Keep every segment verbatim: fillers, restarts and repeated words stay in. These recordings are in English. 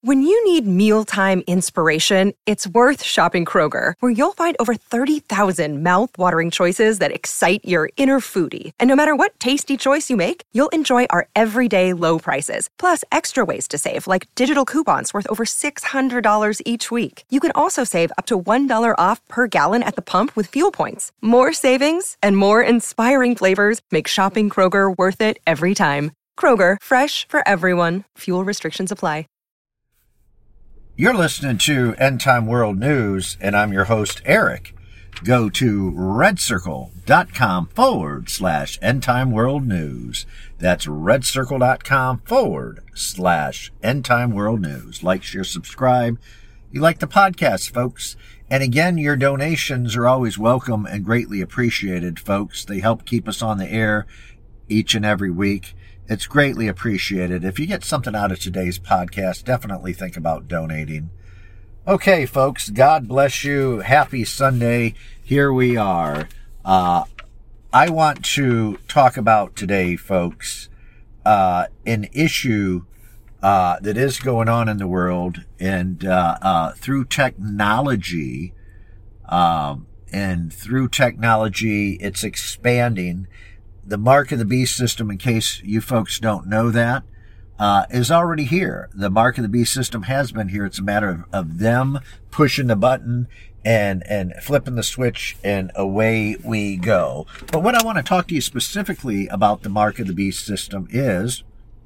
When you need mealtime inspiration, it's worth shopping Kroger, where you'll find over thirty thousand mouth-watering choices that excite your inner foodie. And no matter what tasty choice you make, you'll enjoy our everyday low prices, plus extra ways to save, like digital coupons worth over six hundred dollars each week. You can also save up to one dollar off per gallon at the pump with fuel points. More savings and more inspiring flavors make shopping Kroger worth it every time. Kroger, fresh for everyone. Fuel restrictions apply. You're listening to End Time World News, and I'm your host, Eric. Go to redcircle.com forward slash End Time World News. That's redcircle.com forward slash End Time World News. Like, share, subscribe. You like the podcast, folks. And again, your donations are always welcome and greatly appreciated, folks. They help keep us on the air each and every week. It's greatly appreciated. If you get something out of today's podcast, definitely think about donating. Okay, folks, God bless you. Happy Sunday. Here we are. Uh, I want to talk about today, folks, uh, an issue uh, that is going on in the world, and uh, uh, through technology, um, and through technology, it's expanding. The Mark of the Beast system, in case you folks don't know that, uh, is already here. The Mark of the Beast system has been here. It's a matter of, of them pushing the button and, and flipping the switch, and away we go. But what I want to talk to you specifically about the Mark of the Beast system is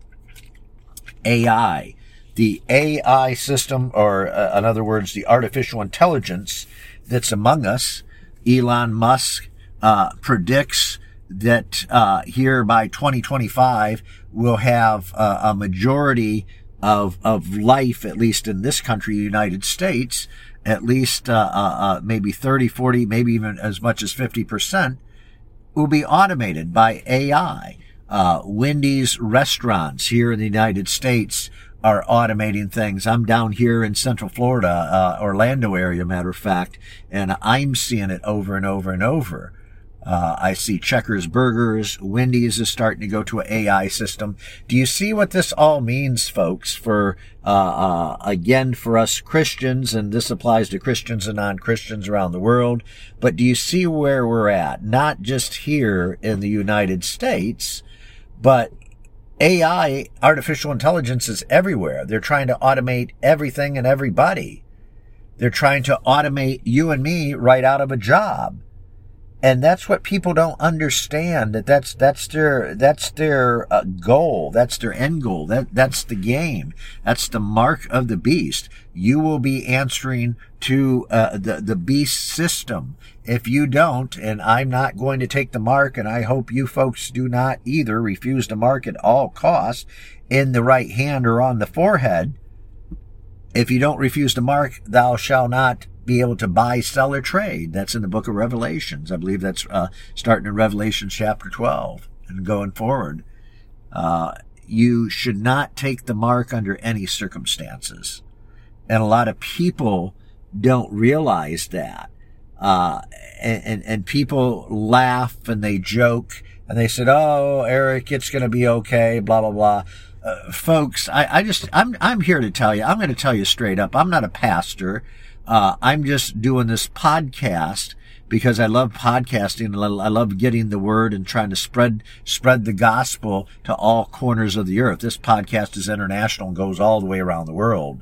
A I. The A I system, or uh, in other words, the artificial intelligence that's among us. Elon Musk uh, predicts that uh, here by twenty twenty-five, we'll have uh, a majority of of life, at least in this country, United States, at least uh, uh, uh, maybe thirty, forty, maybe even as much as fifty percent, will be automated by A I. Uh, Wendy's restaurants here in the United States are automating things. I'm down here in Central Florida, uh, Orlando area, matter of fact, and I'm seeing it over and over and over. Uh, I see Checkers Burgers. Wendy's is starting to go to an A I system. Do you see what this all means, folks, for, uh, uh, again, for us Christians, and this applies to Christians and non-Christians around the world, but do you see where we're at? Not just here in the United States, but A I, artificial intelligence, is everywhere. They're trying to automate everything and everybody. They're trying to automate you and me right out of a job. And that's what people don't understand, that that's, that's their, that's their uh, goal. That's their end goal. That, that's the game. That's the mark of the beast. You will be answering to, uh, the, the beast system. If you don't, and I'm not going to take the mark, and I hope you folks do not either, refuse the mark at all costs in the right hand or on the forehead. If you don't refuse the mark, thou shalt not be able to buy, sell, or trade. That's in the book of Revelations. I believe that's uh, starting in Revelation chapter twelve and going forward. Uh, you should not take the mark under any circumstances. And a lot of people don't realize that. Uh, and, and, and people laugh and they joke and they said, oh, Eric, it's going to be okay, blah, blah, blah. Uh, folks, I, I just, I'm, I'm here to tell you, I'm going to tell you straight up. I'm not a pastor. Uh, I'm just doing this podcast because I love podcasting. I love getting the word and trying to spread, spread the gospel to all corners of the earth. This podcast is international and goes all the way around the world.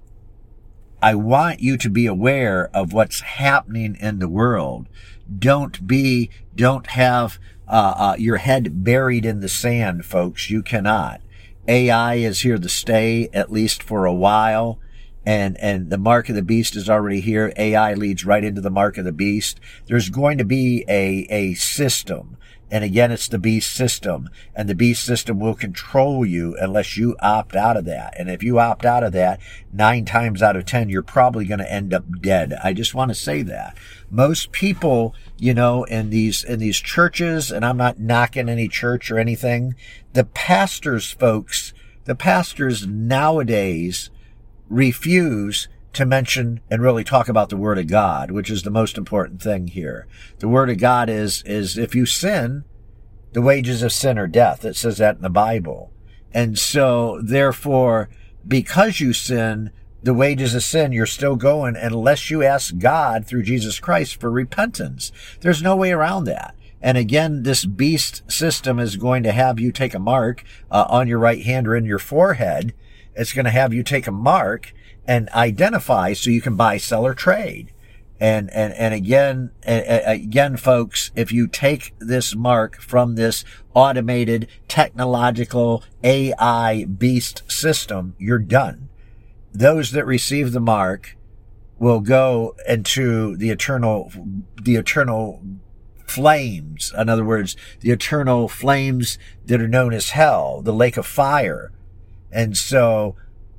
I want you to be aware of what's happening in the world. Don't be, don't have, uh, uh, your head buried in the sand, folks. You cannot. A I is here to stay, at least for a while. And, and the mark of the beast is already here. A I leads right into the mark of the beast. There's going to be a, a system. And again, it's the beast system. And the beast system will control you unless you opt out of that. And if you opt out of that, nine times out of ten, you're probably going to end up dead. I just want to say that. Most people, you know, in these, in these churches, and I'm not knocking any church or anything, the pastors, folks, the pastors nowadays refuse to mention and really talk about the Word of God, which is the most important thing here. The Word of God is, is if you sin, the wages of sin are death. It says that in the Bible. And so, therefore, because you sin, the wages of sin, you're still going unless you ask God through Jesus Christ for repentance. There's no way around that. And again, this beast system is going to have you take a mark uh, on your right hand or in your forehead. It's going to have you take a mark and identify so you can buy, sell, or trade. And, and, and again, again, folks, if you take this mark from this automated technological A I beast system, you're done. Those that receive the mark will go into the eternal, the eternal flames. In other words, the eternal flames that are known as hell, the lake of fire. And so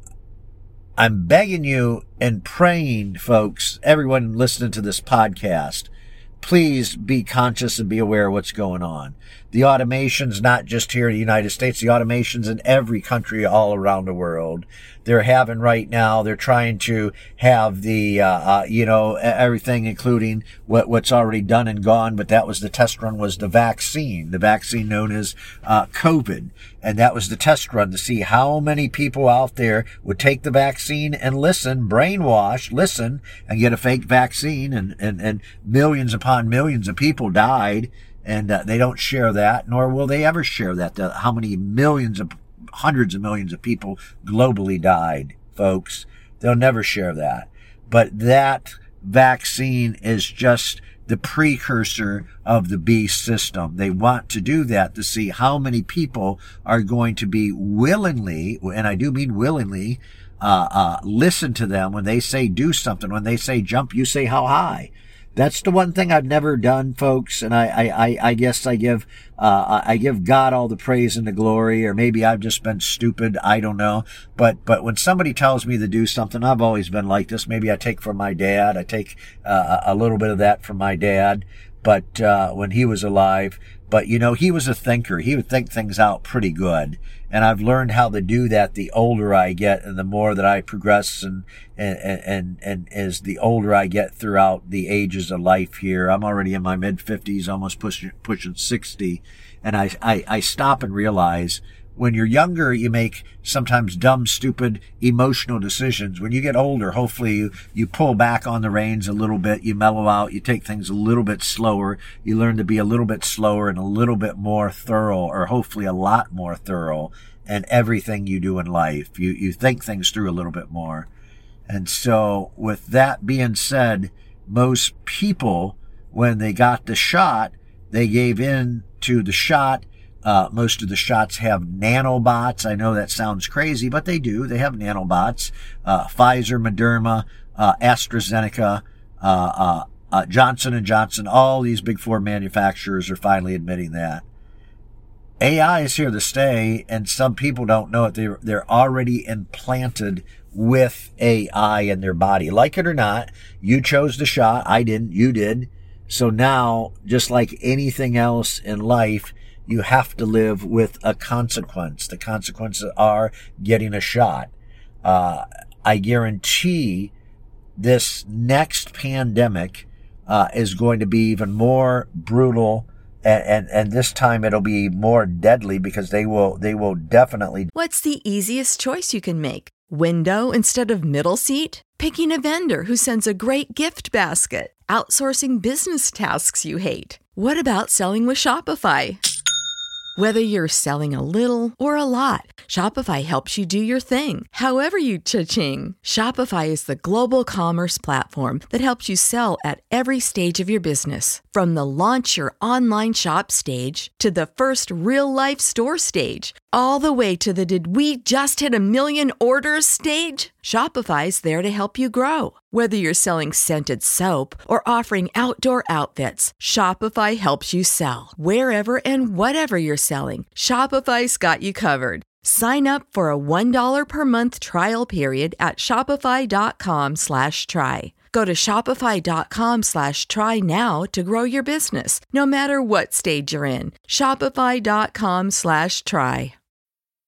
I'm begging you and praying, folks, everyone listening to this podcast, please be conscious and be aware of what's going on. The automation's not just here in the United States. The automation's in every country all around the world. They're having right now, they're trying to have the, uh, uh, you know, everything, including what, what's already done and gone. But that was the test run, was the vaccine, the vaccine known as uh, COVID. And that was the test run to see how many people out there would take the vaccine and listen, brainwash, listen, and get a fake vaccine. And, and, and millions upon millions of people died. And uh, they don't share that, nor will they ever share that, the, how many millions of, hundreds of millions of people globally died, folks. They'll never share that. But that vaccine is just the precursor of the beast system. They want to do that to see how many people are going to be willingly, and I do mean willingly, uh, uh, listen to them when they say do something. When they say jump, you say how high. That's the one thing I've never done, folks, and I, I, I guess I give, uh, I give God all the praise and the glory, or maybe I've just been stupid, I don't know. But, but when somebody tells me to do something, I've always been like this. Maybe I take from my dad, I take uh, a little bit of that from my dad, but uh, when he was alive. But, you know, he was a thinker. He would think things out pretty good. And I've learned how to do that the older I get and the more that I progress and, and, and, and as the older I get throughout the ages of life here. I'm already in my mid fifties, almost pushing, pushing sixty. And I, I, I stop and realize when you're younger, you make sometimes dumb, stupid, emotional decisions. When you get older, hopefully you, you pull back on the reins a little bit, you mellow out, you take things a little bit slower, you learn to be a little bit slower and a little bit more thorough, or hopefully a lot more thorough in everything you do in life. You, you think things through a little bit more. And so with that being said, most people, when they got the shot, they gave in to the shot. Uh, most of the shots have nanobots. I know that sounds crazy, but they do. They have nanobots. Uh, Pfizer, Moderna, uh, AstraZeneca, uh, uh, uh, Johnson and Johnson, all these big four manufacturers are finally admitting that. A I is here to stay, and some people don't know it. They're, they're already implanted with A I in their body. Like it or not, you chose the shot. I didn't. You did. So now, just like anything else in life, you have to live with a consequence. The consequences are getting a shot. Uh, I guarantee this next pandemic uh, is going to be even more brutal, and, and, and this time it'll be more deadly because they will they will definitely. What's the easiest choice you can make? Window instead of middle seat? Picking a vendor who sends a great gift basket? Outsourcing business tasks you hate? What about selling with Shopify? Whether you're selling a little or a lot, Shopify helps you do your thing, however you cha-ching. Shopify is the global commerce platform that helps you sell at every stage of your business. From the launch your online shop stage to the first real-life store stage, all the way to the did we just hit a million orders stage. Shopify's there to help you grow. Whether you're selling scented soap or offering outdoor outfits, Shopify helps you sell. Wherever and whatever you're selling, Shopify's got you covered. Sign up for a one dollar per month trial period at shopify.com slash try. Go to shopify.com slash try now to grow your business, no matter what stage you're in. Shopify.com slash try.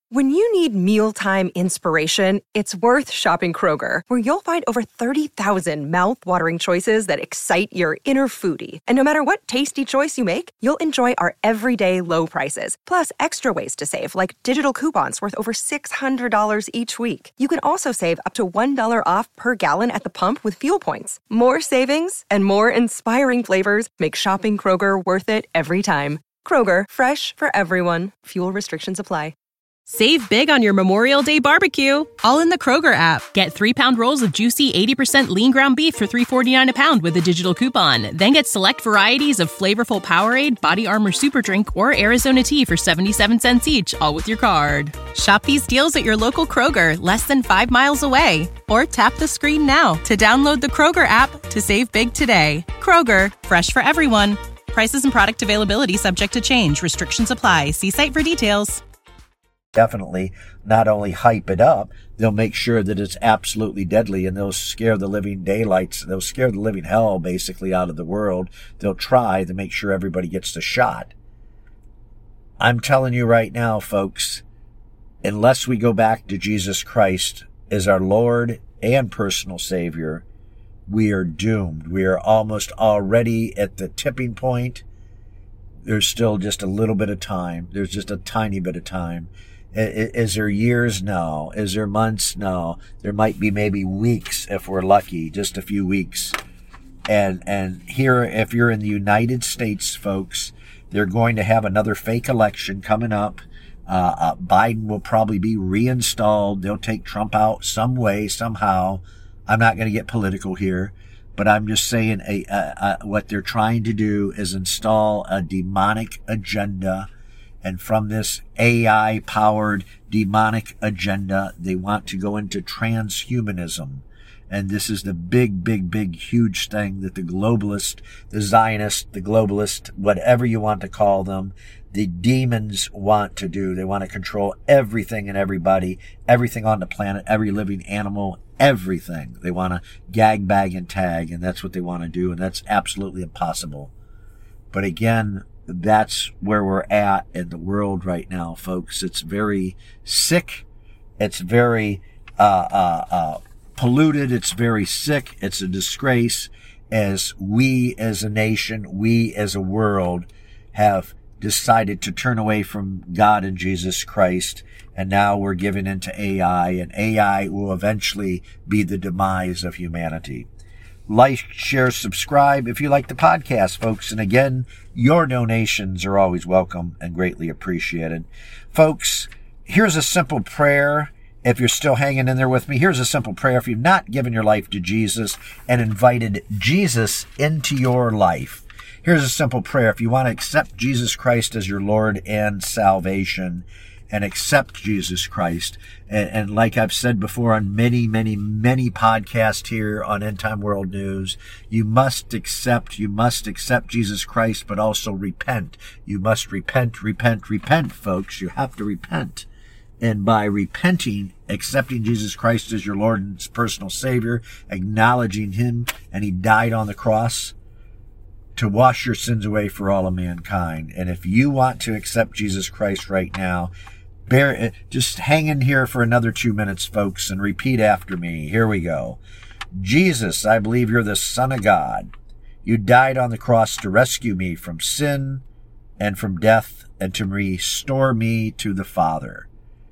When you need mealtime inspiration, it's worth shopping Kroger, where you'll find over thirty thousand mouth-watering choices that excite your inner foodie. And no matter what tasty choice you make, you'll enjoy our everyday low prices, plus extra ways to save, like digital coupons worth over six hundred dollars each week. You can also save up to one dollar off per gallon at the pump with fuel points. More savings and more inspiring flavors make shopping Kroger worth it every time. Kroger, fresh for everyone. Fuel restrictions apply. Save big on your Memorial Day barbecue, all in the Kroger app. Get three-pound rolls of juicy eighty percent lean ground beef for three forty-nine a pound with a digital coupon. Then get select varieties of flavorful Powerade, Body Armor Super Drink, or Arizona tea for seventy-seven cents each, all with your card. Shop these deals at your local Kroger, less than five miles away. Or tap the screen now to download the Kroger app to save big today. Kroger, fresh for everyone. Prices and product availability subject to change. Restrictions apply. See site for details. Definitely not only hype it up, they'll make sure that it's absolutely deadly, and they'll scare the living daylights, they'll scare the living hell basically out of the world. They'll try to make sure everybody gets the shot. I'm telling you right now, folks, unless we go back to Jesus Christ as our Lord and personal Savior, we are doomed. We are almost already at the tipping point. There's still just a little bit of time. There's just a tiny bit of time. Is there years? No. Is there months? No. There might be maybe weeks if we're lucky, just a few weeks. And and here, if you're in the United States, folks, they're going to have another fake election coming up. Uh, uh, Biden will probably be reinstalled. They'll take Trump out some way, somehow. I'm not going to get political here, but I'm just saying a, a, a, what they're trying to do is install a demonic agenda. And from this A I-powered demonic agenda, they want to go into transhumanism. And this is the big, big, big, huge thing that the globalist, the Zionist, the globalist, whatever you want to call them, the demons want to do. They want to control everything and everybody, everything on the planet, every living animal, everything. They want to gag, bag, and tag, and that's what they want to do, and that's absolutely impossible. But again, that's where we're at in the world right now, folks. It's very sick. It's very uh, uh, uh, polluted. It's very sick. It's a disgrace as we as a nation, we as a world have decided to turn away from God and Jesus Christ. And now we're giving into A I, and A I will eventually be the demise of humanity. Like, share, subscribe if you like the podcast, folks. And again, your donations are always welcome and greatly appreciated. Folks, here's a simple prayer. If you're still hanging in there with me, here's a simple prayer. If you've not given your life to Jesus and invited Jesus into your life, here's a simple prayer. If you want to accept Jesus Christ as your Lord and salvation, and accept Jesus Christ. And, and like I've said before on many, many, many podcasts here on End Time World News, you must accept, you must accept Jesus Christ, but also repent. You must repent, repent, repent, folks. You have to repent. And by repenting, accepting Jesus Christ as your Lord and personal Savior, acknowledging Him, and He died on the cross to wash your sins away for all of mankind. And if you want to accept Jesus Christ right now, Bear, just hang in here for another two minutes, folks, and repeat after me. Here we go. Jesus, I believe you're the Son of God. You died on the cross to rescue me from sin and from death and to restore me to the Father.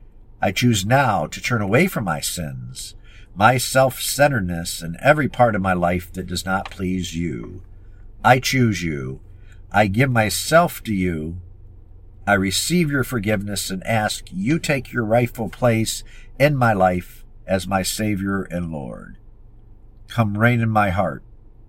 I choose now to turn away from my sins, my self-centeredness, and every part of my life that does not please you. I choose you. I give myself to you. I receive your forgiveness and ask you take your rightful place in my life as my Savior and Lord. Come reign in my heart.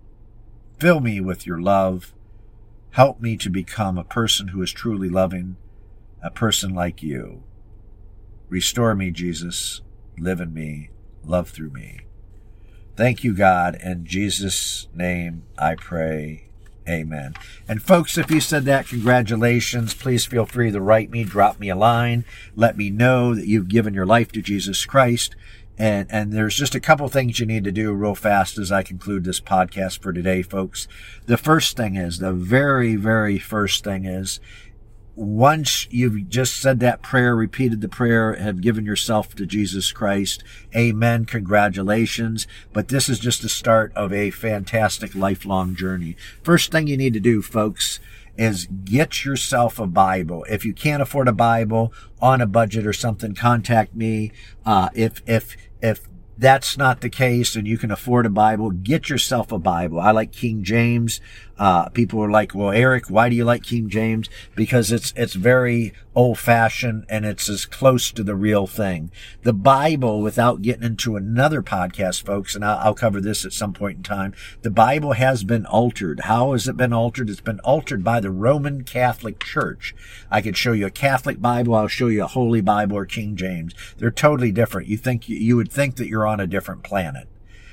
Fill me with your love. Help me to become a person who is truly loving, a person like you. Restore me, Jesus. Live in me. Love through me. Thank you, God. In Jesus' name I pray. Amen. And folks, if you said that, congratulations. Please feel free to write me, drop me a line. Let me know that you've given your life to Jesus Christ. And, and there's just a couple things you need to do real fast as I conclude this podcast for today, folks. The first thing is, the very, very first thing is, once you've just said that prayer, repeated the prayer, have given yourself to Jesus Christ, amen, congratulations. But this is just the start of a fantastic lifelong journey. First thing you need to do, folks, is get yourself a Bible. If you can't afford a Bible on a budget or something, contact me. Uh, if, if, if that's not the case and you can afford a Bible, get yourself a Bible. I like King James. Uh, people are like, well, Eric, why do you like King James? Because it's, it's very old fashioned and it's as close to the real thing. The Bible, without getting into another podcast, folks, and I'll, I'll cover this at some point in time, the Bible has been altered. How has it been altered? It's been altered by the Roman Catholic Church. I could show you a Catholic Bible. I'll show you a Holy Bible or King James. They're totally different. You think, you would think that you're on a different planet.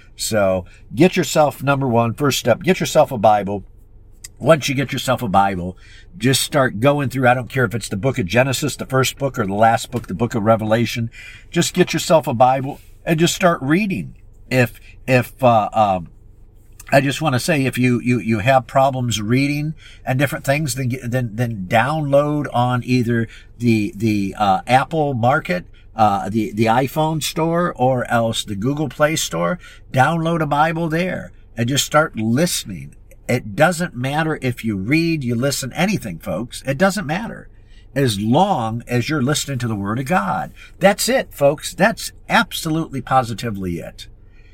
So get yourself, number one, first step, get yourself a Bible. Once you get yourself a Bible, just start going through. I don't care if it's the book of Genesis, the first book, or the last book, the book of Revelation. Just get yourself a Bible and just start reading. If, if, uh, um, I just want to say, if you, you, you have problems reading and different things, then, then, then download on either the, the, uh, Apple Market, uh, the, the iPhone store, or else the Google Play Store. Download a Bible there and just start listening. It doesn't matter if you read, you listen, anything, folks. It doesn't matter. As long as you're listening to the Word of God. That's it, folks. That's absolutely positively it.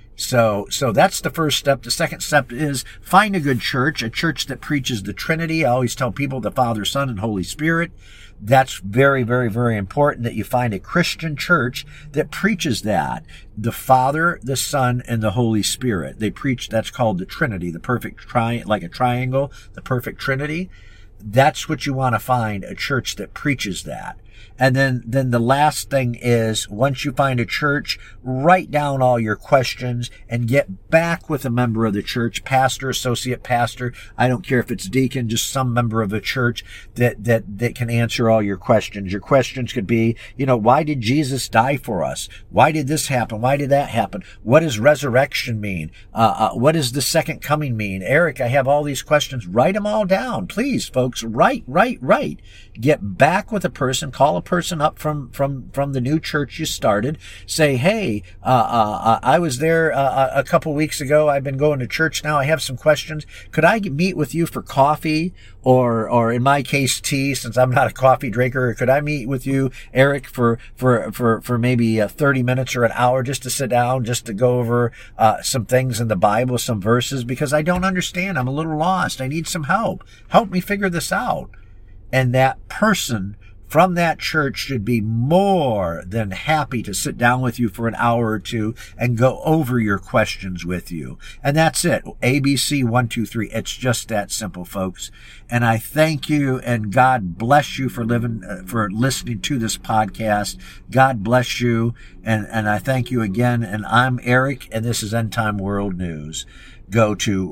So, so that's the first step. The second step is find a good church, a church that preaches the Trinity. I always tell people the Father, Son, and Holy Spirit. That's very, very, very important that you find a Christian church that preaches that. The Father, the Son, and the Holy Spirit. They preach, that's called the Trinity, the perfect tri, like a triangle, the perfect Trinity. That's what you want to find, a church that preaches that. And then, then the last thing is, once you find a church, write down all your questions and get back with a member of the church, pastor, associate pastor. I don't care if it's deacon, just some member of the church that, that, that can answer all your questions. Your questions could be, you know, why did Jesus die for us? Why did this happen? Why did that happen? What does resurrection mean? Uh, uh, what does the second coming mean? Eric, I have all these questions. Write them all down. Please, folks, write, write, write. Get back with a person, call a person up from, from, from the new church you started. Say, hey, uh, uh, I was there uh, a couple weeks ago. I've been going to church now. I have some questions. Could I meet with you for coffee or, or in my case, tea, since I'm not a coffee drinker? Could I meet with you, Eric, for, for, for, for maybe uh, thirty minutes or an hour just to sit down, just to go over, uh, some things in the Bible, some verses, because I don't understand. I'm a little lost. I need some help. Help me figure this out. And that person from that church should be more than happy to sit down with you for an hour or two and go over your questions with you. And that's it. A B C one, two, three. It's just that simple, folks. And I thank you and God bless you for living, uh, for listening to this podcast. God bless you. And, and I thank you again. And I'm Eric, and this is End Time World News. Go to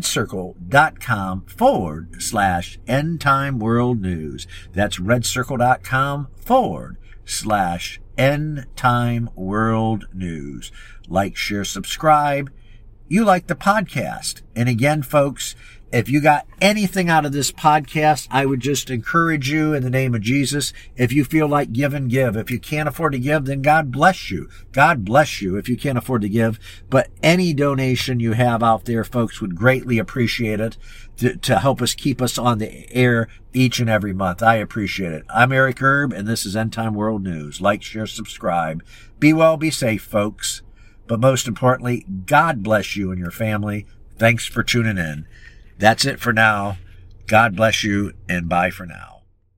redcircle.com forward slash end time world news. That's redcircle.com forward slash end time world news. Like, share, subscribe. You like the podcast. And again, folks, if you got anything out of this podcast, I would just encourage you in the name of Jesus. If you feel like giving, give. If you can't afford to give, then God bless you. God bless you if you can't afford to give. But any donation you have out there, folks, would greatly appreciate it to, to help us keep us on the air each and every month. I appreciate it. I'm Eric Erb, and this is End Time World News. Like, share, subscribe. Be well, be safe, folks. But most importantly, God bless you and your family. Thanks for tuning in. That's it for now. God bless you, and bye for now.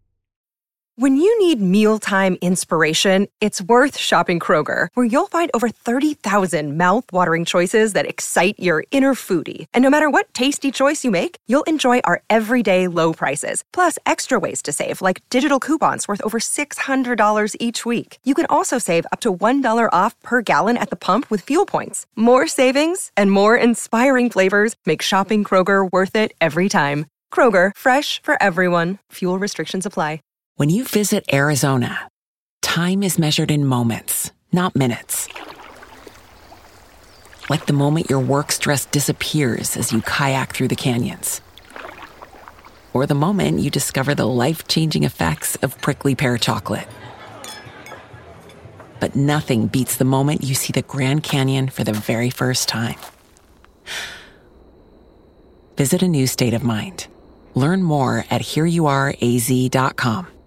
When you need mealtime inspiration, it's worth shopping Kroger, where you'll find over thirty thousand mouth-watering choices that excite your inner foodie. And no matter what tasty choice you make, you'll enjoy our everyday low prices, plus extra ways to save, like digital coupons worth over six hundred dollars each week. You can also save up to one dollar off per gallon at the pump with fuel points. More savings and more inspiring flavors make shopping Kroger worth it every time. Kroger, fresh for everyone. Fuel restrictions apply. When you visit Arizona, time is measured in moments, not minutes. Like the moment your work stress disappears as you kayak through the canyons. or the moment you discover the life-changing effects of prickly pear chocolate. But nothing beats the moment you see the Grand Canyon for the very first time. Visit a new state of mind. Learn more at here you are a z dot com.